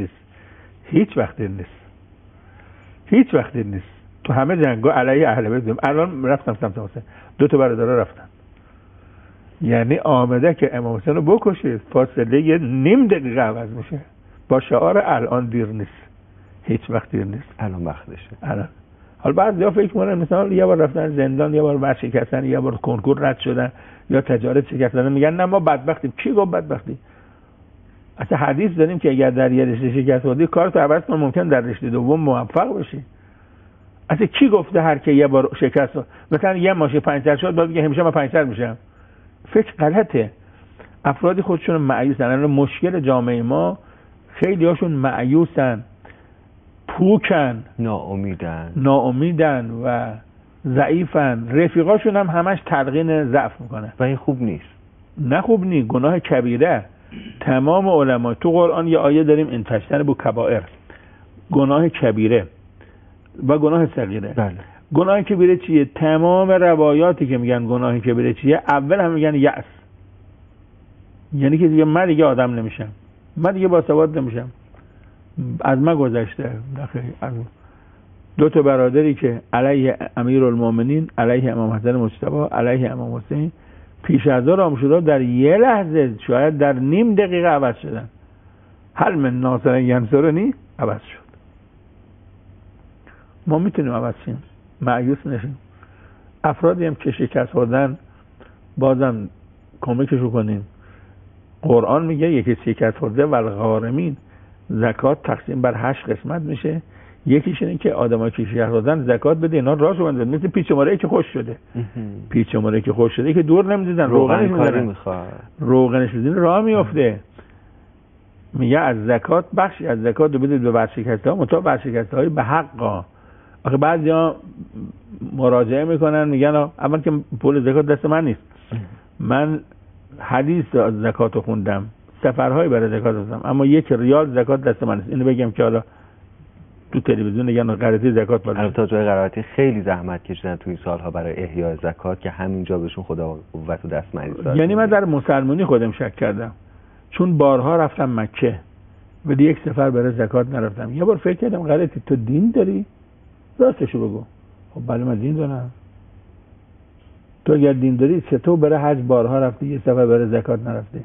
وقت دیر نیست. تو همه جنگا علیه اهل بیت بودیم. الان رفتم سمت حسین، 2 تا برادرها رفتن، یعنی آمده که امام حسین رو بکشه. فاصله یه نیم دقیقه عوض میشه با شعار الان دیر نیست، هیچ وقت دیر نیست، الان وقتشه. الان. حالا بعضیا فکر می‌کنن مثلا یه بار رفتن زندان، یه بار ورشکستن، یه بار کنکور رد شدن یا تجارت شکست دادن، میگن نه ما بدبختیم. کی گفت بدبختی؟ اصلا حدیث داریم که اگر در یه رشته شکست خوردی کارت عوض کن، ممکن در رشته دوم موفق بشی. اصلا کی گفته هر کی یه بار شکست خورد مثلا یه ماشین پنچر شد بعد میگه همیشه من پنچر میشم؟ فکر غلطه. افرادی خودشون مایوسن. الان مشکل جامعه ما خیلی هاشون مایوسن، پوکن، ناامیدن و ضعیفن. رفیقاشون هم همش تلقین ضعف میکنه و این خوب نیست. نه خوب نیست، گناه کبیره. تمام علما تو قرآن یه آیه داریم این تجتنبوا کبائر، گناه کبیره و گناه صغیره. بله. گناه کبیره چیه؟ تمام روایاتی که میگن گناه کبیره چیه اول هم میگن یأس، یعنی که دیگه من دیگه آدم نمیشم، من دیگه باسواد نمیشم، از من گذشته. از 2 تا برادری که علیه امیرالمومنین، علیه امام حسن مجتبی، علیه امام حسین پیش از رام شده در یه لحظه شاید در نیم دقیقه عوض شدن. هل من ناصر ینصرنی عوض شد. ما میتونیم عوض شیم، مایوس نشیم. افرادی هم که شکست خوردن بازم کمکشو کنیم. قرآن میگه یکی شکست خورده و الغارمین، زکات تقسیم بر 8 قسمت میشه. یکیش اینه که آدمایی که شکست خوردن زکات بده، اینا راهشو بندازن. مثل پیچ که خوش شده، که دور نمیدیدن، روغنش میذارن، روغنش میذارن راه میفته. میگه از زکات بخشی از زکات رو بدید به ورشکسته‌ها، متا ورشکسته‌های به حقا. آخه بعضیا مراجعه میکنن میگن اول که پول زکات دست من نیست، من حدیث از زکات رو خوندم، سفرهای برای زکات دادم، اما 1 ریال زکات دست من نیست. اینو بگم که حالا تو تلویزیون میگن قرائتی زکات باید. البته جای قرائتی خیلی زحمت کشیدن تو این سالها برای احیای زکات که همینجا بهشون خدا قوت و دستمزد داد. یعنی من در مسلمانی خودم شک کردم، چون بارها رفتم مکه ولی 1 سفر برای زکات نرفتم. یه بار فکر کردم قرائتی تو دین داری؟ راستشو بگو. خب بله من دین دارم. تو اگر دین داری چطور برای حج بارها رفتی 1 سفر برای زکات نرفتی؟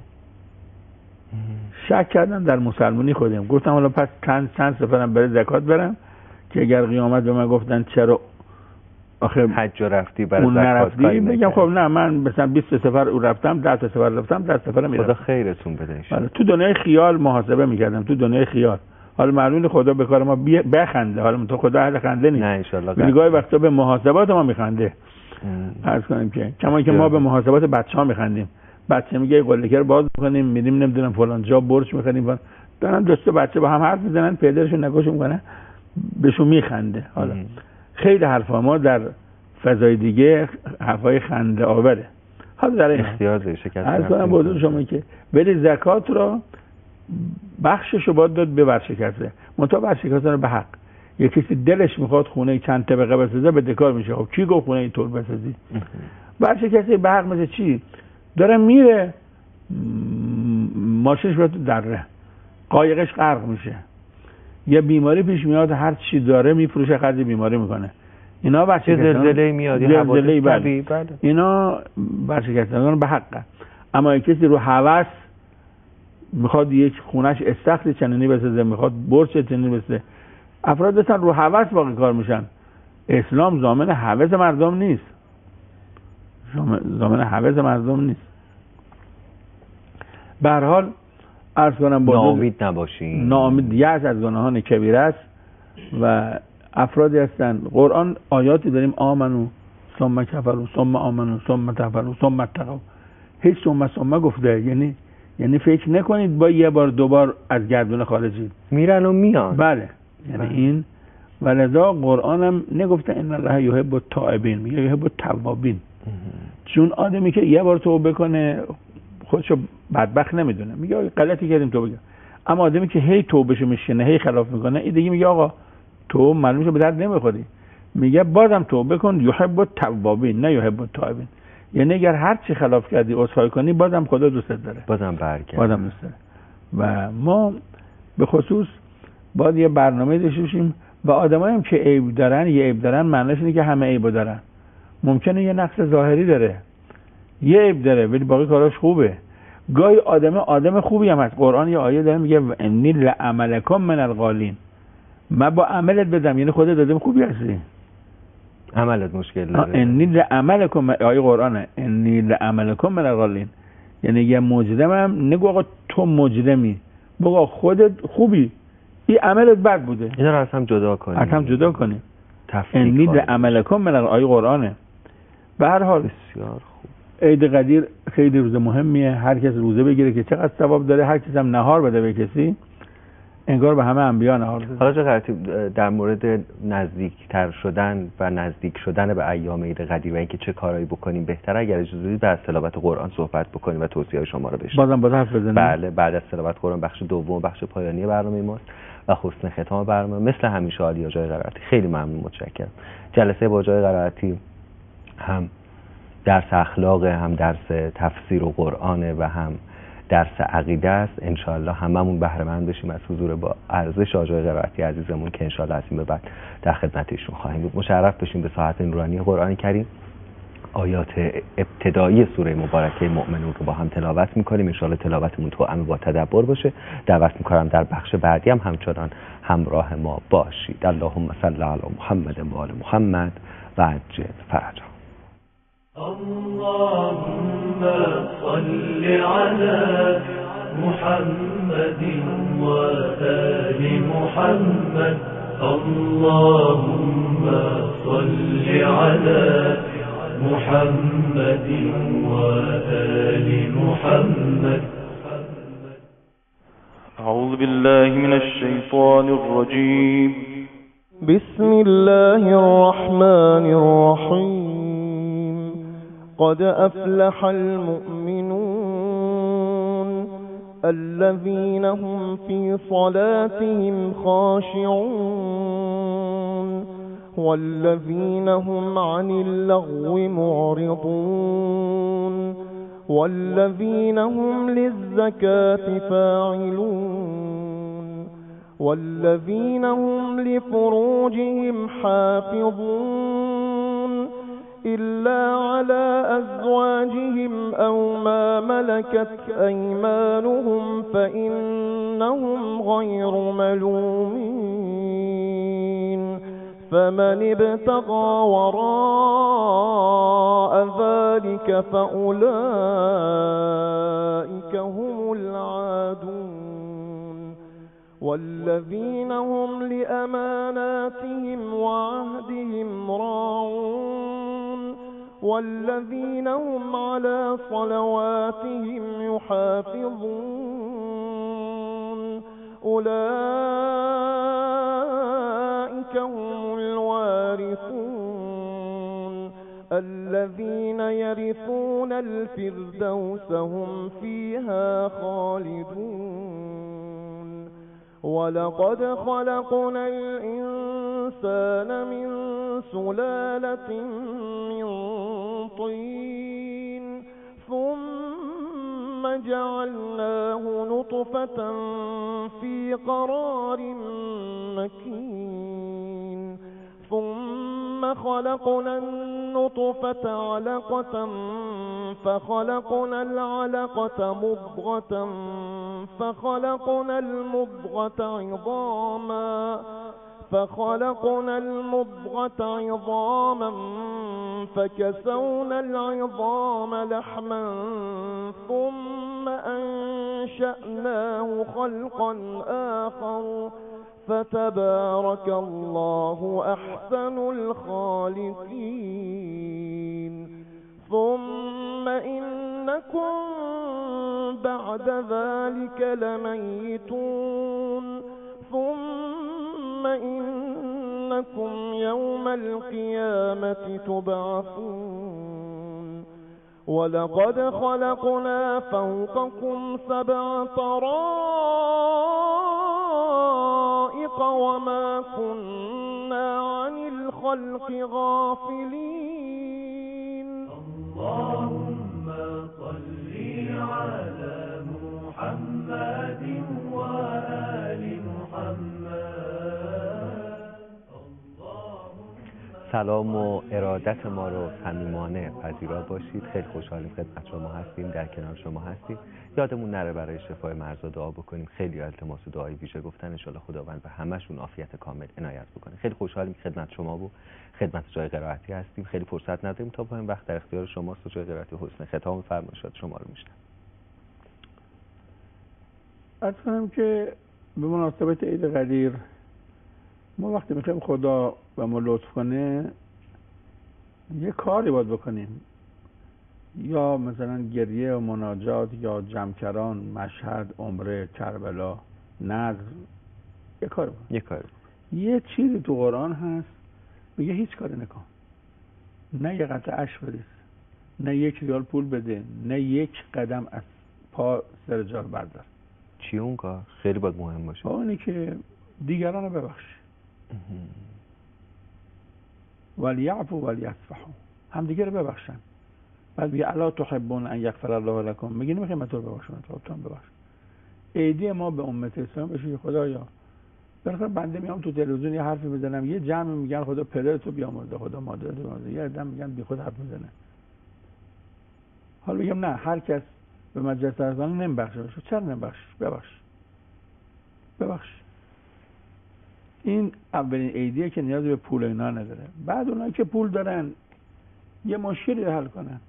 شک کردم در مسلمانی خودم. گفتم حالا پس چند سفرم برای زکات برم که اگر قیامت به من گفتن چرا آخه حج رفتی برای زکات کاری بگم خب نه من مثلا 20 سفر رفتم، 10 سفر رفتم، 10 سفر میرم. خدا خیرتون بده ان شاء الله. تو دنیای خیال محاسبه میکردم، تو دنیای خیال. حالا معلومه خدا به کار ما بخنده، حالا تو خدا اهل خنده نیست. نه ان شاء الله. نگاه وقتا به محاسبات ما میخنده. عرض کنیم که کما که ما به محاسبات بچه‌ها میخندیم. بچه میگه قله‌کر باز می‌کنیم، میریم نمیدونم فلان جا برج می‌خریم، دارن دوست بچه با هم حرف میزنن، پدرشون نگوش میکنه بهشون میخنده. حالا خیلی حرفا ما در فضای دیگه حرفای خنده آوره. حالا در این اختیار شکست عرض کنم بودون شما که ولی زکات رو بخششو باید داد به ورشکسته، منتها ورشکسته رو به حق. یکی کسی دلش میخواد خونه چند طبقه بسازه به دکار میشه. خب کی گفت خونه اینطور بسازی؟ ورشکسته به حق مثل چی؟ داره میره ماشینش رو دره، قایقش غرق میشه، یه بیماری پیش میاد، هر چی داره میفروشه خرج بیماری میکنه. اینا زلزله میاد، زلزله بله. اینا ورشکستگان به حقه. اما یک کسی رو هوس میخواد یک خونش استخر چنینی بسازه، میخواد برج چنینی بسازه، افراد دستن رو هوس باقی کار میشن. اسلام ضامن هوس مردم نیست، ضامن حوض مردم نیست. به هر حال عرض کنم ناامید نباشین. ناامید یأس از گناهان کبیره است و افرادی هستن. قرآن آیاتی داریم آمنو ثم کفروا ثم آمنو ثم کفروا ثم اتقوا، هیچ ثم گفته، یعنی فکر نکنید با یه بار دوبار از گردون خارجید، میرن و میان. بله یعنی این ولذا قرآن هم نگفته ان الله یحب التائبین، میگه یحب التوابین، چون آدمی که یه بار توبه کنه خودشو بدبخت نمیدونه، میگه غلطی کردیم توبه کنیم. اما آدمی که هی توبهشو میشینه هی خلاف میکنه، این دیگه میگه آقا تو معلومه به درد نمیخوری، میگه بازم توبه کن، یحب التوابین نه یحب التائبین، یعنی اگر هر چی خلاف کردی عذرخواهی کنی بازم خدا دوست داره، بازم برگرد، بازم دوست داره. و ما به خصوص باید یه برنامه داشته باشیم و آدمایی هم که عیب دارن، یه عیب دارن معنیش اینه که همه عیبو دارن. ممکنه یه نقص ظاهری داره، یه عیب داره ولی باقی کاراش خوبه. گاهی آدم خوبی هم هست. قرآن یه آیه داره میگه انی لعملکم من القالین، من با عملت بدم، یعنی خودت آدم خوبی هستی، عملت مشکل داره. انی لعملکم، آیه قرآنه، انی لعملکم من القالین، یعنی یه مجرمم نگو آقا تو مجرمی، بگو خودت خوبی، این عملت بد بوده، اینا رو از هم جدا کنیم، انی لعملکم من القالین، آیه قرآنه. به هر حال بسیار خوب. عید قدیر خیلی روز مهمیه، هر کس روزه بگیره که چقدر ثواب داره، هر کس هم نهار بده به کسی انگار به همه انبیا نهار داده. حالا چه قرارتی در مورد نزدیکتر شدن و نزدیک شدن به ایام عید قدیر و اینکه چه کارایی بکنیم بهتره اگر اجازه بدید در تلاوت قرآن صحبت بکنیم و توصیه‌های شما رو بشنویم. باز حرف بزنیم. بله، بعد از تلاوت قرآن بخش دوم، بخش پایانی برنامه ماست و حسن ختام برنامه. مثل همیشه عالی جای قرائتی، خیلی ممنون، متشکرم. جلسه با جای قرائتی هم درس اخلاق، هم درس تفسیر و قرآن و هم درس عقیده است. انشالله هممون بهره مند بشیم از حضور با ارزش آجای قرائتی عزیزمون که انشالله از این به بعد در خدمت ایشون خواهیم بود. مشرف بشیم به ساعت نورانی قرآن کریم. آیات ابتدایی سوره مبارکه مؤمنون رو با هم تلاوت میکنیم. انشالله تلاوتمون توأم با تدبر باشه. دعوت میکنم در بخش بعدی هم همچنان همراه ما باشید. اللهم صل علی محمد و آل محمد و عجل فرجهم. اللهم صل على محمد وآل محمد. اللهم صل على محمد وآل محمد. أعوذ بالله من الشيطان الرجيم. بسم الله الرحمن الرحيم. قد أفلح المؤمنون الذين هم في صلاتهم خاشعون والذين هم عن اللغو معرضون والذين هم للزكاة فاعلون والذين هم لفروجهم حافظون إلا على أزواجهم أو ما ملكت أيمانهم فإنهم غير ملومين. فمن ابتغى وراء ذلك فأولئك هم العادون. والذين هم لأماناتهم وعهدهم راعون والذين هم على صلواتهم يحافظون أولئك هم الوارثون الذين يرثون الفردوس هم فيها خالدون. ولقد خلقنا الإنسان من سلالة من طين ثم جعلناه نطفة في قرار مكين ثم خلقنا النطفة علقة فخلقنا العلقة مضغة فخلقنا المضغة عظاما فكسونا العظام لحما ثم أنشأناه خلقا آخر فتبارك الله أحسن الخالقين ثم إنكم بعد ذلك لميتون ثم إنكم يوم القيامة تبعثون ولقد خلقنا فوقكم 7 طرائق وما كنا عن الخلق غافلين اللهم صل على محمد وآل محمد. سلام و ارادت ما رو صمیمانه پذیرا باشید. خیلی خوشحالیم خدمت شما هستیم، در کنار شما هستیم. یادمون نره برای شفای مرزا دعا بکنیم. خیلی التماس و دعای ویژه گفتن، ان شاءالله خداوند به همشون عافیت کامل عنایت بکنه. خیلی خوشحالیم خدمت شما و خدمت جای قرائتی هستیم. خیلی فرصت نداریم تا پایین وقت در اختیار شماست و جای قرائتی حسن ختام فرمایشات شما رو میشنم. عرض کنم که به مناسبت عید قدیر ما وقتی میخوایم خدا به ما لطف کنه یه کاری باید بکنیم، یا مثلا گریه و مناجات یا جمکران، مشهد، عمره، کربلا، نذر، یه کاری یه چیزی تو قرآن هست میگه هیچ کاری نکن، نه یه قطعه اشک بریز، نه 1 ریال پول بده، نه 1 قدم از پا سر جا بردار. چی اون کار؟ خیلی باید مهم باشه. اونی که دیگران رو ببخش، ولیعفو ولیصفحوا، هم دیگه رو ببخشن. بعد میگه الا تحبون ان یغفر الله لكم، میگه نمیخوام تو رو ببخشم، تو هم ببخش. عیدی ما به امت اسلام بشه خدایا بالاخره بنده میام تو تلویزیون یه حرفی میزنم، یه جمع میگن خدا پدرتو بیامرزه، خدا مادرتو بیامرزه، یه عدم میگن بی خود حرف میزنه. حالا میگم نه، هر کس به مجلس رسانه نمیبخشه، چرا نمیبخش؟ ببخش. این اولین عیدیه که نیاز به پول اینا نداره. بعد اونایی که پول دارن یه مشکلی رو حل کنن،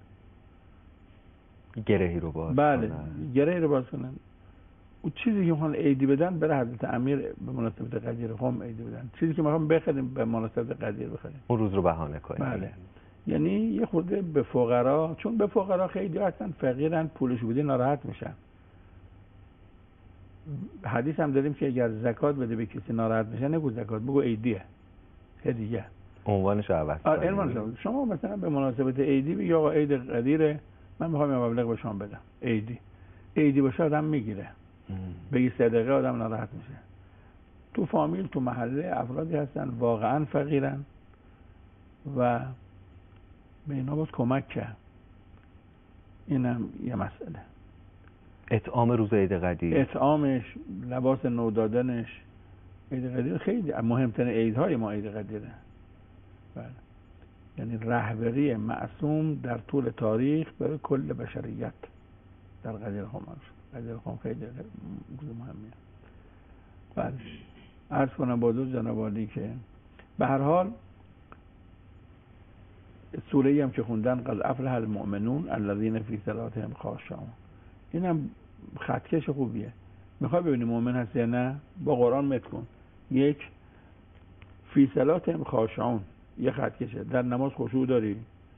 گرهی رو باز کنن. گرهی رو باز کنن. اون چیزی که میخوان عیدی بدن برای حضرت امیر به مناسبت قدیر قم عیدی بدن، چیزی که میخوام بخریم به مناسبت قدیر بخریم، اون روز رو بهانه کنیم. بله. یعنی یه خورده به فقرا، چون به فقرا خیلی هستن فقیرن، پولش بده ناراحت میشن. حدیث هم داریم که اگر زکات بده به کسی ناراحت میشه، نگو زکات، بگو عیدیه، هدیه، عنوانش عوض کنید. شما مثلا به مناسبت عیدی بگی آقا عید قدیره، من میخوام یه مبلغ به شما بدم. عیدی باشه آدم میگیره. بگی صدقه آدم ناراحت میشه. تو فامیل، تو محله افرادی هستن واقعا فقیرن و به اینا باید کمک کرد. اینم یه مسئله. اطعام روز عید قدیر، اطعامش، لباس نو دادنش. عید قدیر خیلی مهمترین عیدهای ما عید قدیره. بله. یعنی رهبری معصوم در طول تاریخ برای کل بشریت در قدیر قم. قدیر قم خیلی مهمیه. بله. عرض کنم با حضور جناب عالی که به هر حال سوره‌ای هم که خوندن قد افلح المؤمنون الذین فی صلاتهم خاشعون، اینم خطکش خوبیه. میخوای ببینی مؤمن هست یا نه؟ با قرآن مت کن. 1 فی صلاتهم خاشعون، یه خطکشه. در نماز خشوع داری؟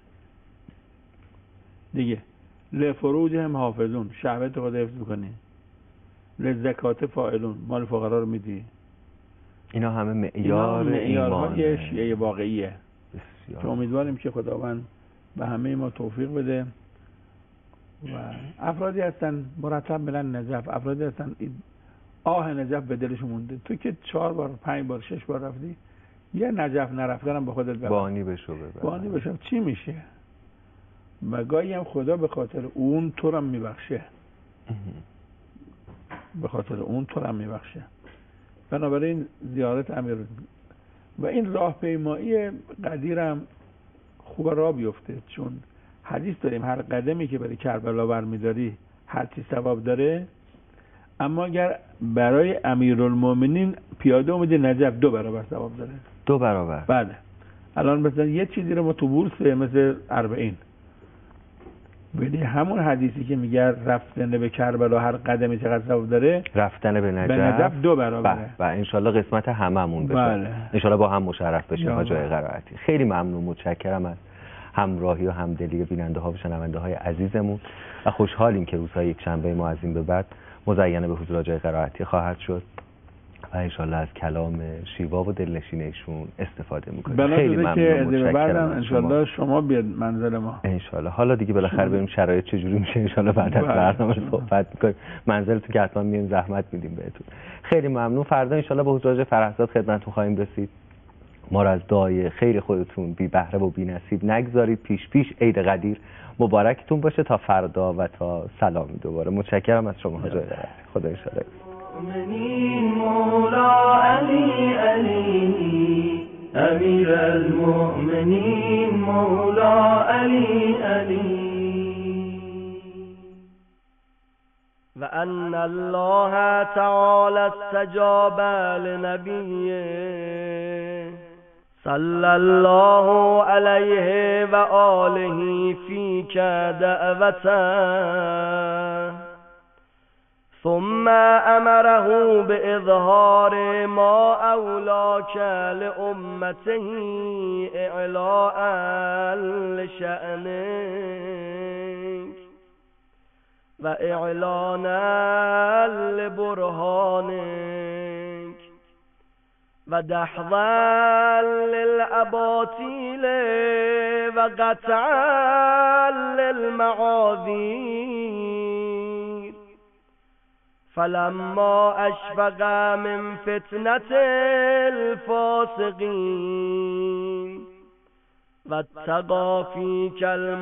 دیگه لفروجهم حافظون، شهوت خود حفظ بکنی. لزکات فاعلون، مال فقرا رو میدی. اینا همه معیارهای شیعه واقعیه که امیدواریم که خداوند به همه ما توفیق بده. و افرادی هستن مرتب بلن نجف، افرادی هستن آه نجف به دلشون مونده. تو که 4 بار 5 بار 6 بار رفتی، یه نجف نرفتنم به خودت بانی بشو. چی میشه؟ و گاهی هم خدا به خاطر اون تو رو میبخشه، بنابراین زیارت امیر و این راهپیمایی قدیرم خوب راه بیفته، چون حدیث داریم هر قدمی که برای کربلا برمیداری هر چی ثواب داره، اما اگر برای امیرالمومنین پیاده اومدی نجف 2 برابر ثواب داره. 2 برابر؟ بله. الان مثلا یه چیزی رو ما تو بورس مثل 40 ولی همون حدیثی که میگه رفتن به کربلا هر قدمی چقدر ثواب داره، رفتن به نجف 2 برابره. و انشالله قسمت هممون بشه. بله. انشالله با هم مشرف بشه حاج آقای قرائتی. خیلی ممنون، متشکرم از همراهی و همدلی بیننده ها و شنونده های عزیزمون و خوشحالیم که روزهای یک شنبه ما از این به بعد مزین به حضور حاج آقای قرائتی خواهد شد و انشالله از کلام شیوا و دلنشین ایشون استفاده میکنیم. خیلی ممنون، متشکرم. انشالله شما بیاد منزل ما. انشالله. حالا دیگه بالاخره ببینیم شرایط چجوری میشه، انشالله بعد از برنامه صحبت میکنیم. منزلتون که حتما میایم زحمت میدیم بهتون. خیلی ممنون. فردا انشالله با حضور حاج فرهزاد خدمتتون خواهیم رسید. ما را از دعای خیر خودتون بی بهره و بی نصیب نگذارید. پیش عید قدیر مبارکتون باشه تا فردا و تا سلامی دوباره. متشکرم از شما حاج. خدا انشالله. المؤمنين مولا علي علي أمير المؤمنين مولا علي علي وأن الله تعالى استجاب لنبيه صلى الله عليه وآله فيك دعوته ثم أمره بإظهار ما أولاك لأمته إعلاء لشأنك وإعلانا لبرهانك ودحضا للأباطيل وقطعا للمعاذير فلما أشفق من فتنة الفاسقين واتقى فيك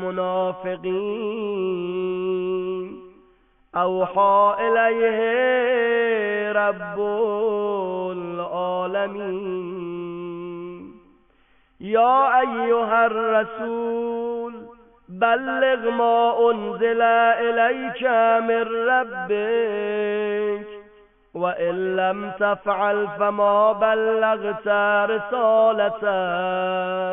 المنافقين أوحى إليه رب العالمين يا أيها الرسول بلغ ما أنزل إليك من ربك وإن لم تفعل فما بلغت رسالته